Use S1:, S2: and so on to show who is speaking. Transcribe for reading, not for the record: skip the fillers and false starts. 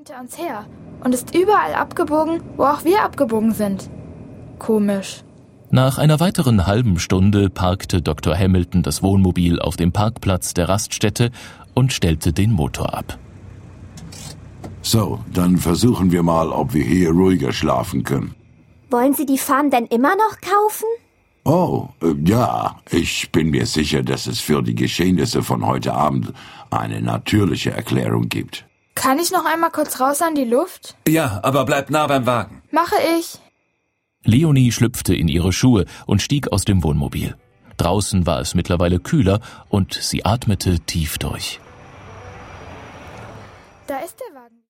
S1: hinter uns her und ist überall abgebogen, wo auch wir abgebogen sind. Komisch.
S2: Nach einer weiteren halben Stunde parkte Dr. Hamilton das Wohnmobil auf dem Parkplatz der Raststätte und stellte den Motor ab.
S3: So, dann versuchen wir mal, ob wir hier ruhiger schlafen können.
S4: Wollen Sie die Farm denn immer noch kaufen?
S3: Oh, ja, ich bin mir sicher, dass es für die Geschehnisse von heute Abend eine natürliche Erklärung gibt.
S1: Kann ich noch einmal kurz raus an die Luft?
S5: Ja, aber bleib nah beim Wagen.
S1: Mache ich.
S2: Leonie schlüpfte in ihre Schuhe und stieg aus dem Wohnmobil. Draußen war es mittlerweile kühler und sie atmete tief durch.
S1: Da ist der Wagen.